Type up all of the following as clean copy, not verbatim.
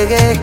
Anjege,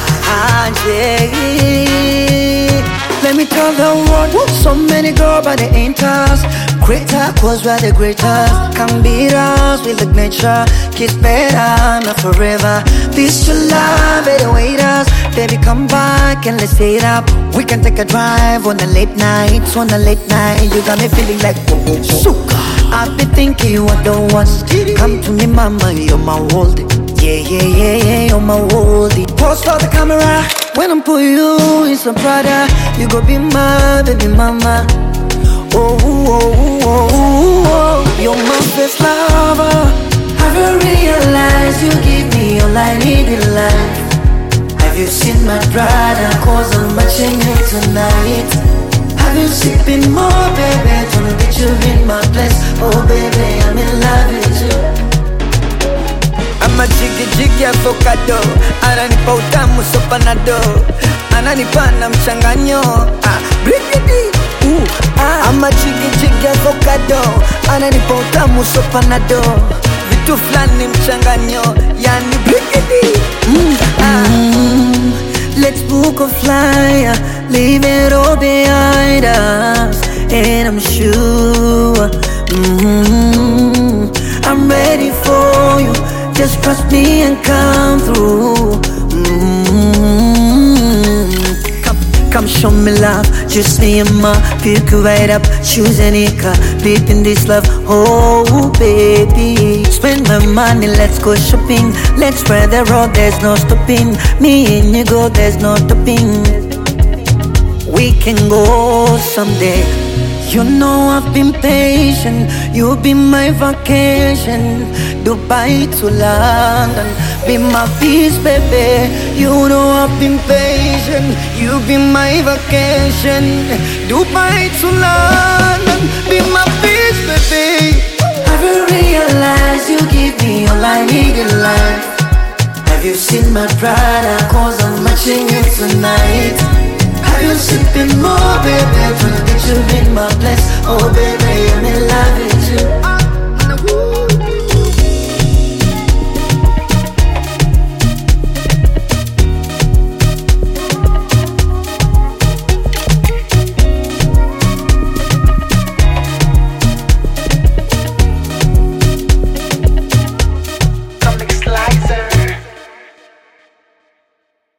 Anjege. Let me tell the world, so many girls but they ain't us. Greater cause we're the greatest. Can beat us, we look nature. Kiss better, not forever. This your love, better wait us. Baby come back and let's stay it up. We can take a drive on the late nights. On the late night, you got me feeling like suka. I've been thinking you are the one. Come to me mama, you're my world. Yeah, yeah, yeah, yeah, you're my world. Pause for the camera. When I'm put you in some Prada, you go be my baby mama. Oh, oh, oh, oh, oh. You're my first lover. Have you realized you give me all I need in life? Have you seen my Prada? Cause I'm matching you tonight. Have you sipping more, baby? Tryna get you in my place. Oh, baby, I'm in love with you. I'm a jiggy jiggy avocado. Ananipa utamu so panado. Ananipa na mchanganyo. Brigidi. I'm a jiggy jiggy avocado. Ananipa utamu so panado. Vitu flani mchanganyo. Yani brigidi. Let's book a flyer. Leave it all behind us. And I'm sure I'm ready for you. Just trust me and come through. Come show me love, just me and my pick you right up, choose any car, deep in this love, oh baby. Spend my money, let's go shopping. Let's spread the road, there's no stopping. Me and you go, there's no stopping. We can go someday. You know I've been patient. You'll be my vacation. Dubai to London, be my peace, baby. You know I've been patient. You'll be my vacation. Dubai to London, be my peace, baby. Have you realized you give me all I need in life? Have you seen my Prada? Cause I'm matching you tonight. Have you sipping more, baby? Tryna get you in my place. Oh, baby, I'm in love.